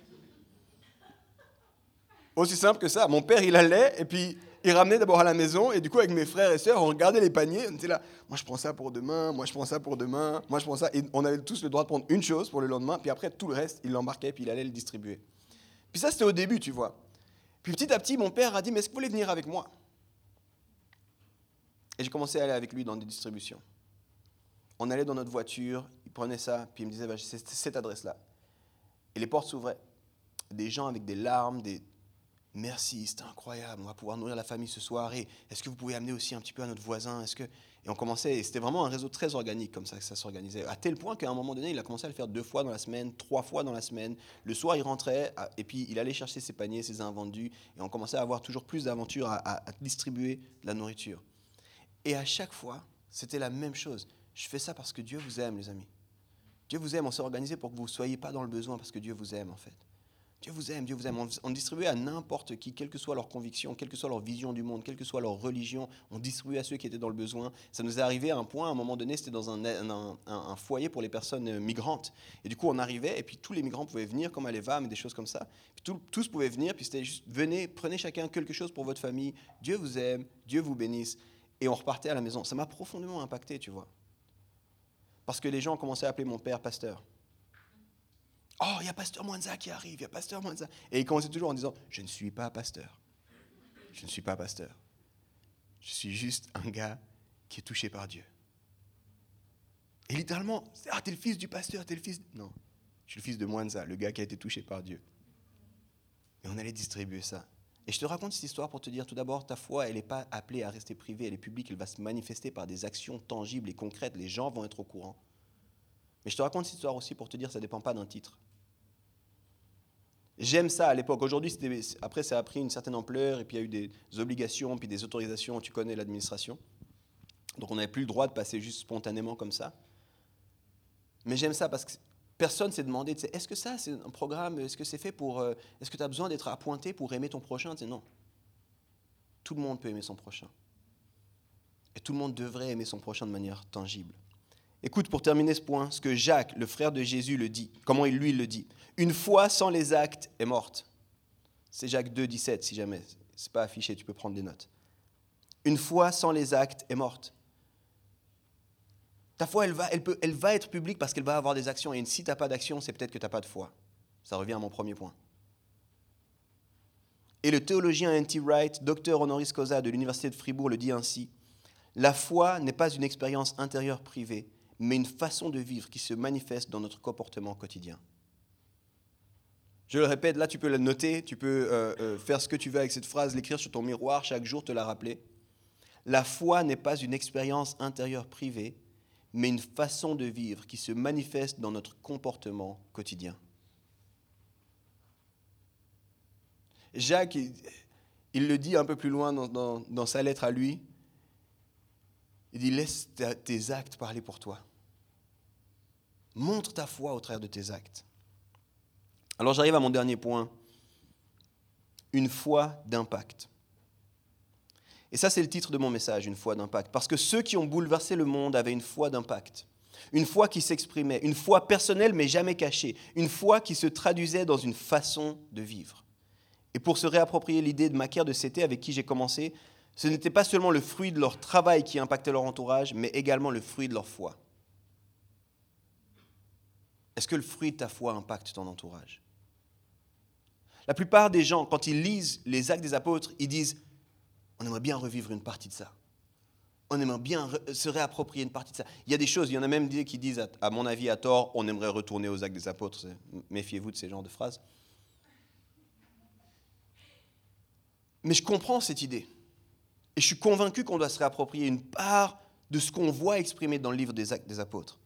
Aussi simple que ça. Mon père, il allait et puis il ramenait d'abord à la maison. Et du coup, avec mes frères et sœurs, on regardait les paniers. On était là, moi je prends ça pour demain, moi je prends ça pour demain, moi je prends ça. Et on avait tous le droit de prendre une chose pour le lendemain. Puis après, tout le reste, il l'embarquait puis il allait le distribuer. Puis ça, c'était au début, tu vois. Puis petit à petit, mon père a dit, mais est-ce que vous voulez venir avec moi? Et j'ai commencé à aller avec lui dans des distributions. On allait dans notre voiture, il prenait ça, puis il me disait, c'est cette adresse-là. Et les portes s'ouvraient. des gens avec des larmes, merci, c'était incroyable, on va pouvoir nourrir la famille ce soir, et est-ce que vous pouvez amener aussi un petit peu à notre voisin, Et on commençait, et c'était vraiment un réseau très organique comme ça que ça s'organisait, à tel point qu'à un moment donné, il a commencé à le faire 2 fois dans la semaine, 3 fois dans la semaine. Le soir, il rentrait, et puis il allait chercher ses paniers, ses invendus, et on commençait à avoir toujours plus d'aventures à distribuer de la nourriture. Et à chaque fois, c'était la même chose. Je fais ça parce que Dieu vous aime, les amis. Dieu vous aime, on s'est organisé pour que vous ne soyez pas dans le besoin, parce que Dieu vous aime, en fait. Dieu vous aime, Dieu vous aime. On distribuait à n'importe qui, quelle que soit leur conviction, quelle que soit leur vision du monde, quelle que soit leur religion, on distribuait à ceux qui étaient dans le besoin. Ça nous est arrivé à un point, à un moment donné, c'était dans un foyer pour les personnes migrantes. Et du coup, on arrivait, et puis tous les migrants pouvaient venir, comme à l'EVAM, et des choses comme ça. Puis tous pouvaient venir, puis c'était juste, venez, prenez chacun quelque chose pour votre famille. Dieu vous aime, Dieu vous bénisse. Et on repartait à la maison. Ça m'a profondément impacté, tu vois. Parce que les gens commençaient à appeler mon père pasteur. Oh, il y a pasteur Mwanza qui arrive, il y a pasteur Mwanza. Et il commençait toujours en disant, je ne suis pas pasteur. Je ne suis pas pasteur. Je suis juste un gars qui est touché par Dieu. Et littéralement, t'es le fils du pasteur, t'es le fils... Non, je suis le fils de Mwanza, le gars qui a été touché par Dieu. Et on allait distribuer ça. Et je te raconte cette histoire pour te dire, tout d'abord, ta foi, elle n'est pas appelée à rester privée, elle est publique, elle va se manifester par des actions tangibles et concrètes. Les gens vont être au courant. Mais je te raconte cette histoire aussi pour te dire, ça ne dépend pas d'un titre. J'aime ça à l'époque. Aujourd'hui, après, ça a pris une certaine ampleur, et puis il y a eu des obligations, puis des autorisations, tu connais l'administration. Donc on n'avait plus le droit de passer juste spontanément comme ça. Mais j'aime ça parce que personne ne s'est demandé, est-ce que ça, c'est un programme, est-ce que c'est fait pour... est-ce que tu as besoin d'être appointé pour aimer ton prochain? Non. Tout le monde peut aimer son prochain. Et tout le monde devrait aimer son prochain de manière tangible. Écoute, pour terminer ce point, ce que Jacques, le frère de Jésus, le dit. Comment il le dit. Une foi sans les actes est morte. C'est Jacques 2, 17, si jamais. Ce n'est pas affiché, tu peux prendre des notes. Une foi sans les actes est morte. Ta foi, elle va être publique parce qu'elle va avoir des actions. Et si tu n'as pas d'action, c'est peut-être que tu n'as pas de foi. Ça revient à mon premier point. Et le théologien N.T. Wright, docteur honoris causa de l'université de Fribourg, le dit ainsi. La foi n'est pas une expérience intérieure privée, mais une façon de vivre qui se manifeste dans notre comportement quotidien. Je le répète, là tu peux la noter, tu peux faire ce que tu veux avec cette phrase, l'écrire sur ton miroir, chaque jour te la rappeler. La foi n'est pas une expérience intérieure privée, mais une façon de vivre qui se manifeste dans notre comportement quotidien. Jacques, il le dit un peu plus loin dans sa lettre à lui, il dit « Laisse tes actes parler pour toi. Montre ta foi au travers de tes actes. » Alors j'arrive à mon dernier point. Une foi d'impact. Et ça, c'est le titre de mon message, une foi d'impact. Parce que ceux qui ont bouleversé le monde avaient une foi d'impact. Une foi qui s'exprimait, une foi personnelle mais jamais cachée. Une foi qui se traduisait dans une façon de vivre. Et pour se réapproprier l'idée de Macaire de Céthée avec qui j'ai commencé, ce n'était pas seulement le fruit de leur travail qui impactait leur entourage, mais également le fruit de leur foi. Est-ce que le fruit de ta foi impacte ton entourage? La plupart des gens, quand ils lisent les Actes des Apôtres, ils disent « On aimerait bien revivre une partie de ça. On aimerait bien se réapproprier une partie de ça. » Il y a des choses, il y en a même qui disent, à mon avis, à tort, on aimerait retourner aux Actes des Apôtres. Méfiez-vous de ces genres de phrases. Mais je comprends cette idée. Et je suis convaincu qu'on doit se réapproprier une part de ce qu'on voit exprimé dans le livre des Actes des Apôtres.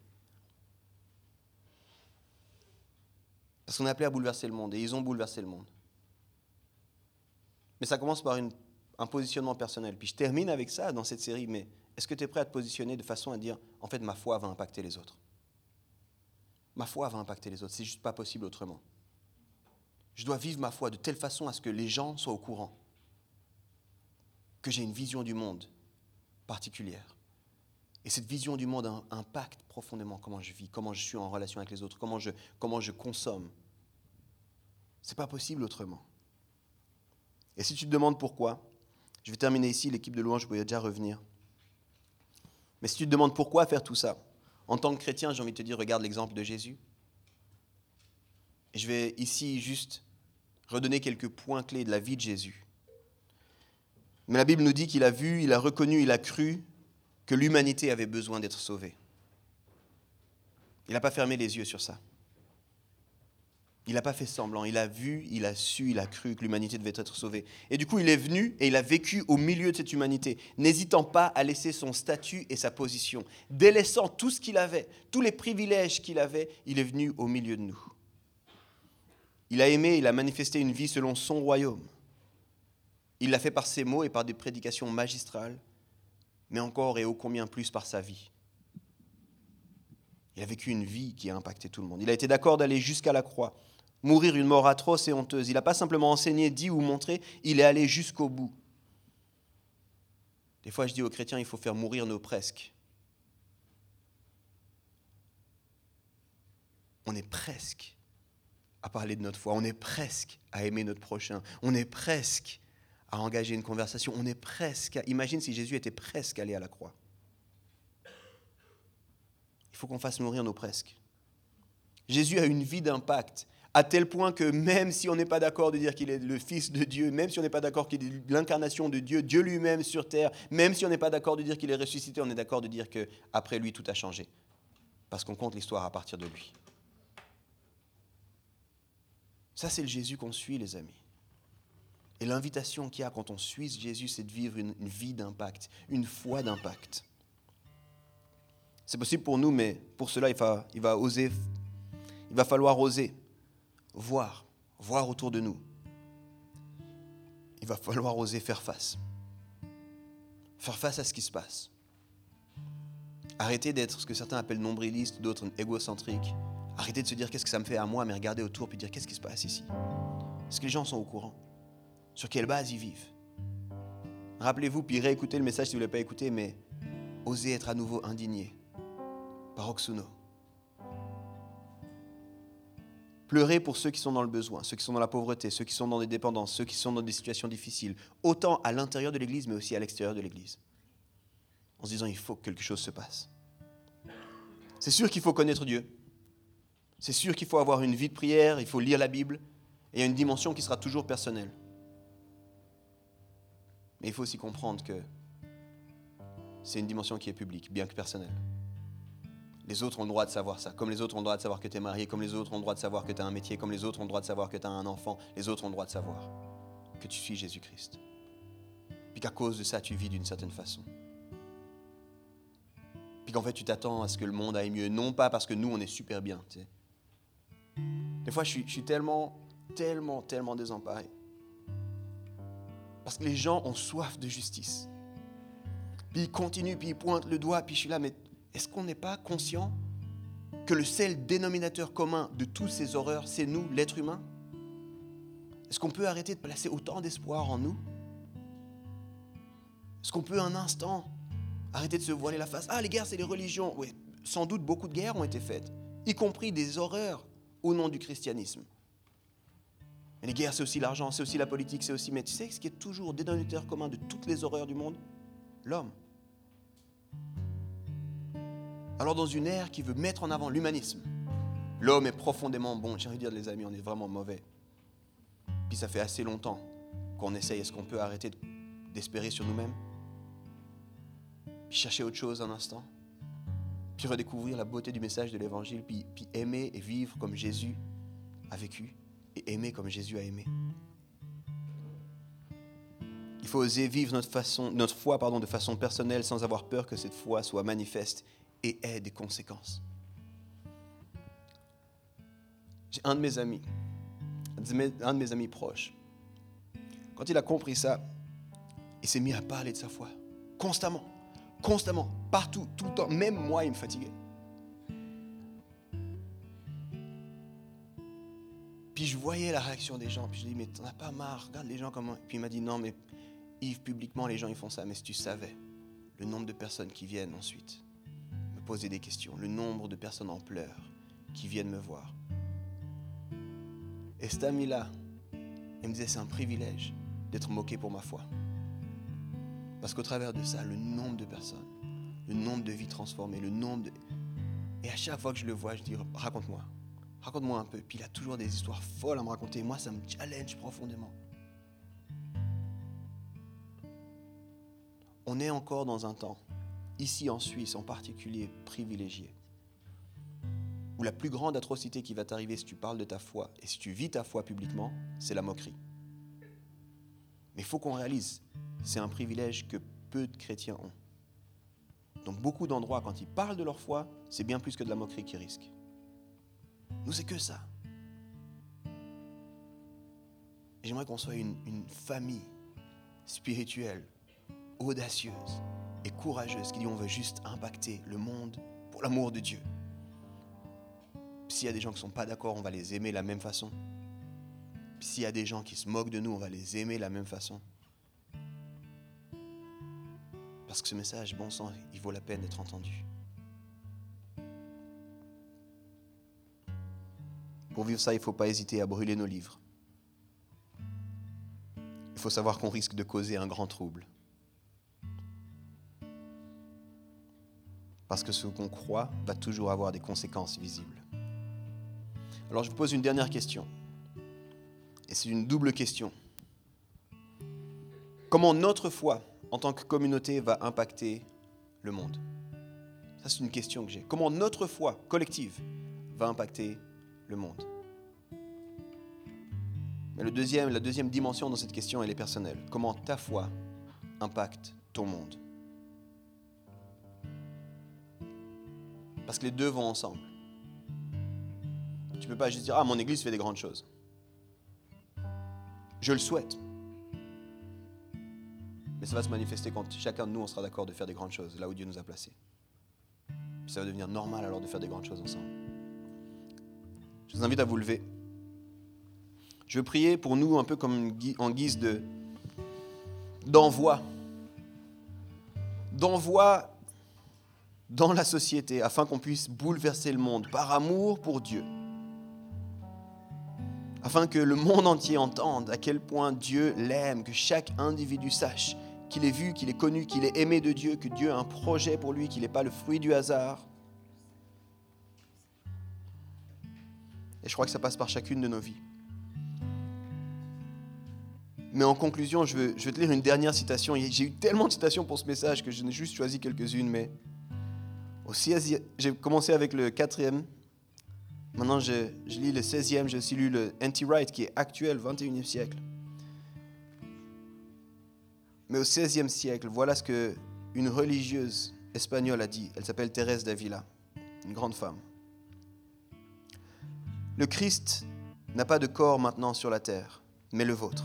Parce qu'on est appelé à bouleverser le monde, et ils ont bouleversé le monde. Mais ça commence par un positionnement personnel. Puis je termine avec ça dans cette série, mais est-ce que tu es prêt à te positionner de façon à dire, en fait, ma foi va impacter les autres? Ma foi va impacter les autres, c'est juste pas possible autrement. Je dois vivre ma foi de telle façon à ce que les gens soient au courant que j'ai une vision du monde particulière. Et cette vision du monde impacte profondément comment je vis, comment je suis en relation avec les autres, comment je consomme. C'est pas possible autrement. Et si tu te demandes pourquoi, je vais terminer ici, l'équipe de louange pouvait déjà revenir. Mais si tu te demandes pourquoi faire tout ça, en tant que chrétien, j'ai envie de te dire, regarde l'exemple de Jésus. Et je vais ici juste redonner quelques points clés de la vie de Jésus. Mais la Bible nous dit qu'il a vu, il a reconnu, il a cru que l'humanité avait besoin d'être sauvée. Il n'a pas fermé les yeux sur ça. Il n'a pas fait semblant, il a vu, il a su, il a cru que l'humanité devait être sauvée. Et du coup, il est venu et il a vécu au milieu de cette humanité, n'hésitant pas à laisser son statut et sa position. Délaissant tout ce qu'il avait, tous les privilèges qu'il avait, il est venu au milieu de nous. Il a aimé, il a manifesté une vie selon son royaume. Il l'a fait par ses mots et par des prédications magistrales, mais encore et ô combien plus par sa vie. Il a vécu une vie qui a impacté tout le monde. Il a été d'accord d'aller jusqu'à la croix, mourir une mort atroce et honteuse. Il n'a pas simplement enseigné, dit ou montré, il est allé jusqu'au bout. Des fois, je dis aux chrétiens, il faut faire mourir nos presque. On est presque à parler de notre foi, on est presque à aimer notre prochain, on est presque à engager une conversation, on est presque à... Imagine si Jésus était presque allé à la croix. Il faut qu'on fasse mourir nos presque. Jésus a une vie d'impact, à tel point que même si on n'est pas d'accord de dire qu'il est le Fils de Dieu, même si on n'est pas d'accord qu'il est l'incarnation de Dieu, Dieu lui-même sur terre, même si on n'est pas d'accord de dire qu'il est ressuscité, on est d'accord de dire qu'après lui, tout a changé. Parce qu'on compte l'histoire à partir de lui. Ça, c'est le Jésus qu'on suit, les amis. Et l'invitation qu'il y a quand on suit Jésus, c'est de vivre une vie d'impact, une foi d'impact. C'est possible pour nous, mais pour cela, il va falloir oser voir autour de nous. Il va falloir oser faire face à ce qui se passe. Arrêter d'être ce que certains appellent nombriliste, d'autres égocentriques. Arrêter de se dire qu'est-ce que ça me fait à moi, mais regarder autour puis dire qu'est-ce qui se passe ici. Est-ce que les gens sont au courant? Sur quelle base ils vivent? Rappelez-vous, puis réécoutez le message si vous ne l'avez pas écouté, mais osez être à nouveau indigné. Paroxuno. Pleurez pour ceux qui sont dans le besoin, ceux qui sont dans la pauvreté, ceux qui sont dans des dépendances, ceux qui sont dans des situations difficiles, autant à l'intérieur de l'Église, mais aussi à l'extérieur de l'Église. En se disant, il faut que quelque chose se passe. C'est sûr qu'il faut connaître Dieu. C'est sûr qu'il faut avoir une vie de prière, il faut lire la Bible, et il y a une dimension qui sera toujours personnelle. Mais il faut aussi comprendre que c'est une dimension qui est publique, bien que personnelle. Les autres ont le droit de savoir ça, comme les autres ont le droit de savoir que tu es marié, comme les autres ont le droit de savoir que tu as un métier, comme les autres ont le droit de savoir que tu as un enfant, les autres ont le droit de savoir que tu suis Jésus-Christ. Puis qu'à cause de ça, tu vis d'une certaine façon. Puis qu'en fait, tu t'attends à ce que le monde aille mieux, non pas parce que nous, on est super bien, tu sais. Des fois, je suis tellement désemparé. Parce que les gens ont soif de justice. Puis ils continuent, puis ils pointent le doigt, puis je suis là, mais est-ce qu'on n'est pas conscient que le seul dénominateur commun de toutes ces horreurs, c'est nous, l'être humain? Est-ce qu'on peut arrêter de placer autant d'espoir en nous? Est-ce qu'on peut un instant arrêter de se voiler la face? Ah, les guerres, c'est les religions. Oui, sans doute, beaucoup de guerres ont été faites, y compris des horreurs au nom du christianisme. Mais les guerres, c'est aussi l'argent, c'est aussi la politique, c'est aussi... Mais tu sais ce qui est toujours dénominateur commun de toutes les horreurs du monde? L'homme. Alors dans une ère qui veut mettre en avant l'humanisme, l'homme est profondément bon. J'ai envie de dire, les amis, on est vraiment mauvais. Puis ça fait assez longtemps qu'on essaye. Est-ce qu'on peut arrêter d'espérer sur nous-mêmes? Puis chercher autre chose un instant? Puis redécouvrir la beauté du message de l'Évangile? Puis aimer et vivre comme Jésus a vécu? Et aimer comme Jésus a aimé? Il faut oser vivre notre foi de façon personnelle sans avoir peur que cette foi soit manifeste et ait des conséquences. J'ai un de mes amis proches, quand il a compris ça, il s'est mis à parler de sa foi, constamment, partout, tout le temps, même moi, il me fatiguait. Puis je voyais la réaction des gens, puis je lui dis, mais t'en as pas marre, regarde les gens comment... Puis il m'a dit, non, mais Yves, publiquement, les gens, ils font ça, mais si tu savais le nombre de personnes qui viennent ensuite me poser des questions, le nombre de personnes en pleurs qui viennent me voir. Et cet ami-là, il me disait, c'est un privilège d'être moqué pour ma foi. Parce qu'au travers de ça, le nombre de personnes, le nombre de vies transformées, Et à chaque fois que je le vois, je dis, raconte-moi un peu. Puis il a toujours des histoires folles à me raconter. Moi, ça me challenge profondément. On est encore dans un temps, ici en Suisse en particulier, privilégié, ou la plus grande atrocité qui va t'arriver si tu parles de ta foi et si tu vis ta foi publiquement, c'est la moquerie. Mais il faut qu'on réalise, c'est un privilège que peu de chrétiens ont. Donc beaucoup d'endroits, quand ils parlent de leur foi, c'est bien plus que de la moquerie qu'ils risquent. Nous, c'est que ça. Et j'aimerais qu'on soit une famille spirituelle, audacieuse et courageuse qui dit on veut juste impacter le monde pour l'amour de Dieu. S'il y a des gens qui ne sont pas d'accord, on va les aimer de la même façon. Puis s'il y a des gens qui se moquent de nous, on va les aimer de la même façon. Parce que ce message, bon sang, il vaut la peine d'être entendu. Pour vivre ça, il ne faut pas hésiter à brûler nos livres. Il faut savoir qu'on risque de causer un grand trouble. Parce que ce qu'on croit va toujours avoir des conséquences visibles. Alors je vous pose une dernière question. Et c'est une double question. Comment notre foi, en tant que communauté, va impacter le monde? Ça, c'est une question que j'ai. Comment notre foi collective va impacter le monde? Mais la deuxième dimension dans cette question, elle est personnelle. Comment ta foi impacte ton monde? Parce que les deux vont ensemble. Tu ne peux pas juste dire « Ah, mon église fait des grandes choses. » Je le souhaite. Mais ça va se manifester quand chacun de nous, on sera d'accord de faire des grandes choses, là où Dieu nous a placés. Puis ça va devenir normal alors de faire des grandes choses ensemble. Je vous invite à vous lever. Je veux prier pour nous un peu comme en guise d'envoi. D'envoi dans la société afin qu'on puisse bouleverser le monde par amour pour Dieu. Afin que le monde entier entende à quel point Dieu l'aime, que chaque individu sache qu'il est vu, qu'il est connu, qu'il est aimé de Dieu, que Dieu a un projet pour lui, qu'il n'est pas le fruit du hasard. Et je crois que ça passe par chacune de nos vies. Mais en conclusion, je vais te lire une dernière citation. J'ai eu tellement de citations pour ce message que je n'ai juste choisi quelques-unes, mais j'ai commencé avec le 4e. Maintenant, je lis le 16e, j'ai aussi lu le N.T. Wright, qui est actuel, 21e siècle. Mais au 16e siècle, voilà ce qu'une religieuse espagnole a dit. Elle s'appelle Thérèse d'Avila, une grande femme. Le Christ n'a pas de corps maintenant sur la terre, mais le vôtre.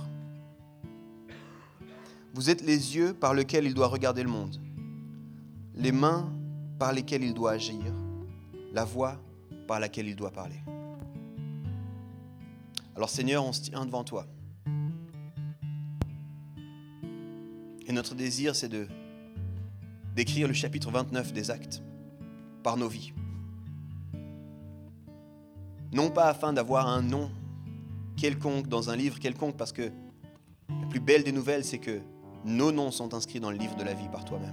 Vous êtes les yeux par lesquels il doit regarder le monde, les mains par lesquelles il doit agir, la voix par laquelle il doit parler. Alors Seigneur, on se tient devant toi. Et notre désir, c'est d'écrire le chapitre 29 des Actes par nos vies. Non pas afin d'avoir un nom quelconque dans un livre quelconque, parce que la plus belle des nouvelles, c'est que nos noms sont inscrits dans le livre de la vie par toi-même.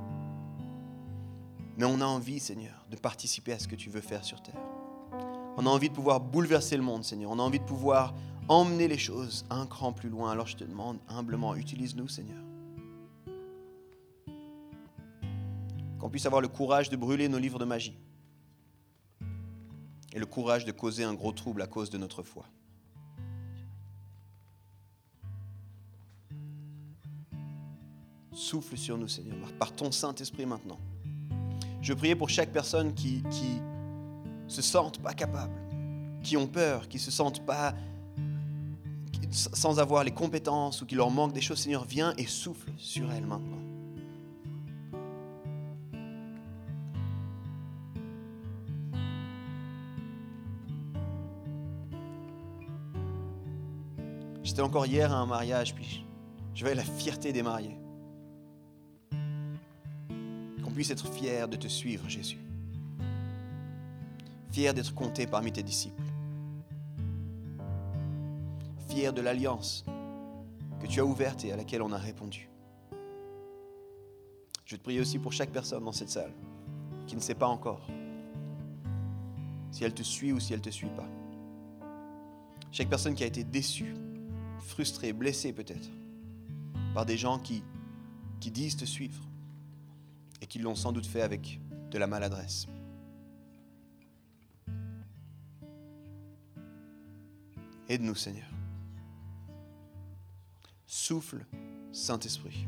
Mais on a envie, Seigneur, de participer à ce que tu veux faire sur terre. On a envie de pouvoir bouleverser le monde, Seigneur. On a envie de pouvoir emmener les choses un cran plus loin. Alors je te demande humblement, utilise-nous, Seigneur. Qu'on puisse avoir le courage de brûler nos livres de magie. Et le courage de causer un gros trouble à cause de notre foi. Souffle sur nous, Seigneur, par ton Saint-Esprit maintenant. Je prie pour chaque personne qui se sentent pas capables, qui ont peur, qui se sentent pas sans avoir les compétences ou qui leur manque des choses. Seigneur, viens et souffle sur elles maintenant. J'étais encore hier à un mariage, puis je voyais la fierté des mariés. Qu'on puisse être fiers de te suivre, Jésus. Fiers d'être comptés parmi tes disciples. Fiers de l'alliance que tu as ouverte et à laquelle on a répondu. Je vais te prier aussi pour chaque personne dans cette salle qui ne sait pas encore si elle te suit ou si elle ne te suit pas. Chaque personne qui a été déçue, frustrée, blessée peut-être, par des gens qui disent te suivre et qui l'ont sans doute fait avec de la maladresse. Aide-nous, Seigneur. Souffle, Saint-Esprit.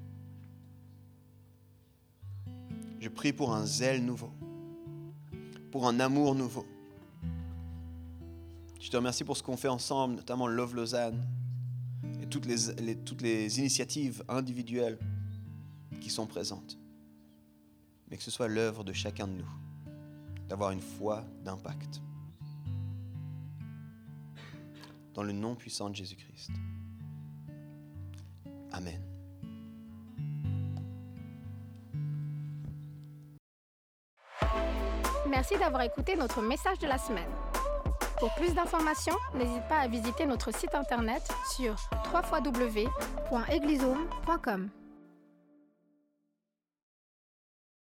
Je prie pour un zèle nouveau, pour un amour nouveau. Je te remercie pour ce qu'on fait ensemble, notamment Love Lausanne et toutes les initiatives individuelles qui sont présentes. Mais que ce soit l'œuvre de chacun de nous, d'avoir une foi d'impact. Dans le nom puissant de Jésus-Christ. Amen. Merci d'avoir écouté notre message de la semaine. Pour plus d'informations, n'hésite pas à visiter notre site internet sur www.eglizehome.com.